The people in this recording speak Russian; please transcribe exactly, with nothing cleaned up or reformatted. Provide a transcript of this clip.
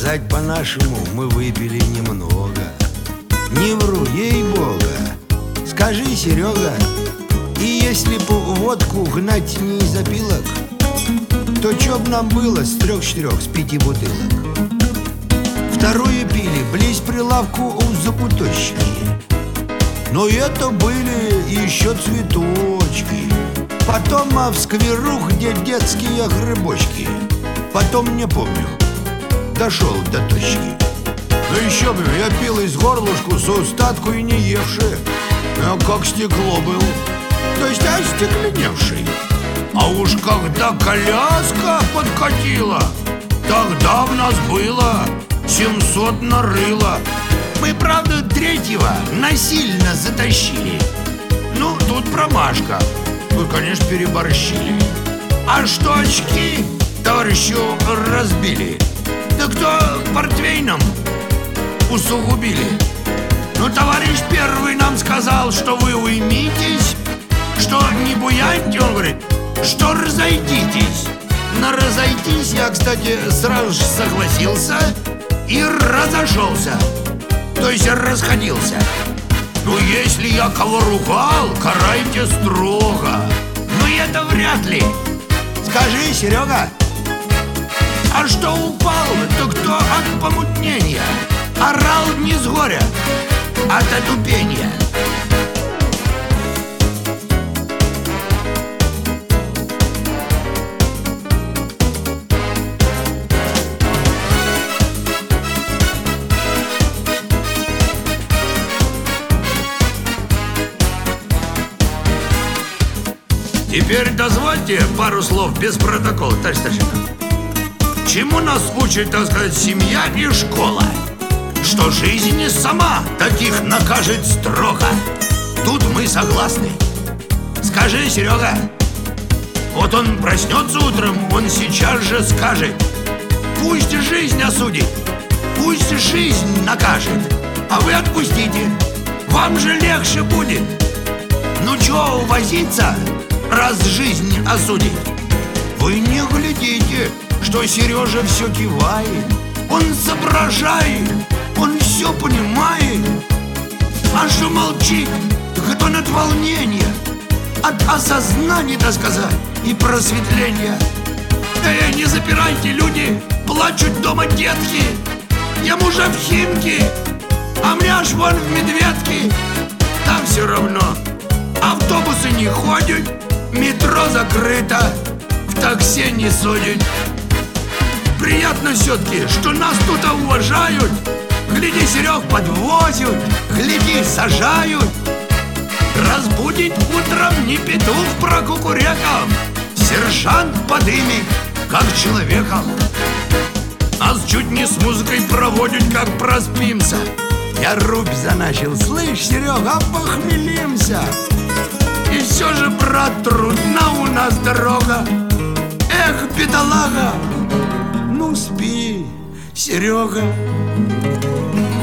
сказать по-нашему, мы выпили немного. Не вру, ей-бога. Скажи, Серега, и если б водку гнать не из опилок, то чё б нам было с трех-четырех, с пяти бутылок? Второе пили близ прилавку у закуточки. Но это были еще цветочки. Потом а в скверу, где детские грибочки. Потом, не помню, дошел до точки. Но еще бы, я пил из горлышку с устатку и не евший, а как стекло был, то есть остекленевший. А уж когда коляска подкатила, тогда в нас было семьсот нарыло. Мы, правда, третьего насильно затащили. Ну, тут промашка. Вы, конечно, переборщили. А что очки товарищу разбили? Да кто портвейном усугубили? Ну, товарищ первый нам сказал, что вы уймитесь, что не буяньте, он говорит, что разойдитесь. На разойтись я, кстати, сразу же согласился и разошелся, то есть расходился. Ну, если я кого ругал, карайте строго. Ну, это вряд ли. Скажи, Серега, а что упал, то кто от помутнения? Орал не с горя, а от отупения. Теперь дозвольте пару слов без протокола, товарищ старшина. Чему нас учит, так сказать, семья и школа? Что жизнь сама таких накажет строго. Тут мы согласны. Скажи, Серега, вот он проснется утром, он сейчас же скажет: пусть жизнь осудит, пусть жизнь накажет, а вы отпустите, вам же легче будет. Ну чего возиться, раз жизнь осудит? Вы не глядите, что Сережа все кивает. Он соображает, он все понимает. А что молчит, так это он от волнения, от осознания, так сказать, и просветления. Эй, не запирайте, люди, плачут дома детки. Ему же в Химки, а мне аж вон в Медведке. Там все равно автобусы не ходят, метро закрыто, в такси не судят. Приятно все-таки, что нас тут уважают. Гляди, Серег, подвозят, гляди, сажают. Разбудит утром не петух прокукурекал, сержант подымет, как человека. Нас чуть не с музыкой проводят, как проспимся. Я рубь заначил, слышь, Серега, похмелимся. И все же, брат, трудна у нас дорога. Эх, бедолага, ну спи, Серега.